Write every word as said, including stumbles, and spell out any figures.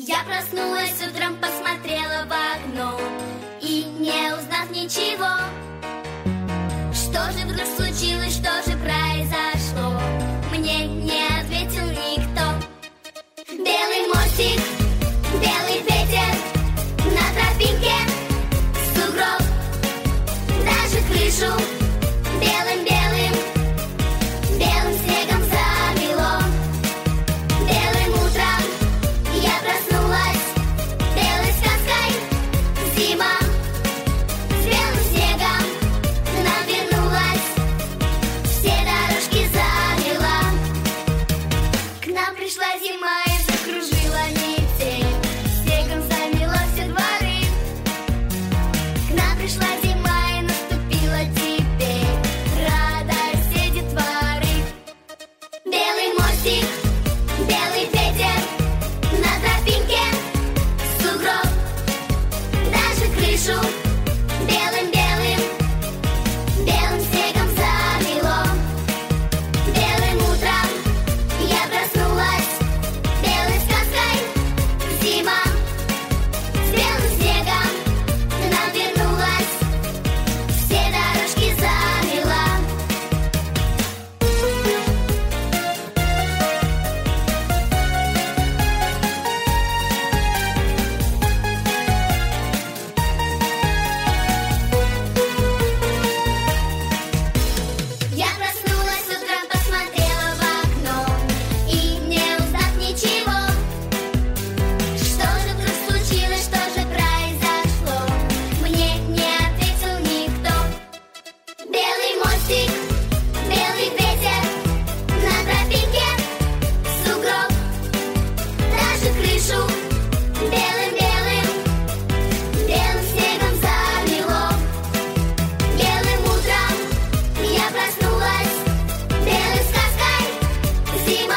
Я проснулась утром, посмотрела в окно и, не узнав ничего, что же вдруг случилось, что же произошло, мне не ответил никто. Белый мостик, белый ветер, на тропинке сугроб, даже крышу белым-белым, белым снегом замело. Белым утром я проснулась, белой сказкой зима, с белым снегом к нам вернулась, все дорожки замела. К нам пришла зима и закружила метель, снегом замела все дворы. К нам пришла зима и наступила теперь радость всей детворы. Белый мостик, белый ветер, на тропинке сугроб, даже крышу белым-белым, белым снегом замело. Белым утром я проснулась, белой сказкой зима, с белым снегом к нам вернулась, все дорожки замела. Я проснулась утром, посмотрела в окно и, не узнав ничего, что же вдруг случилось, что же произошло, мне не ответил никто. Белый мостик, белый ветер, на тропинке сугроб, даже крышу белым-белым, белым снегом замело. Белым утром я проснулась, белой сказкой зима,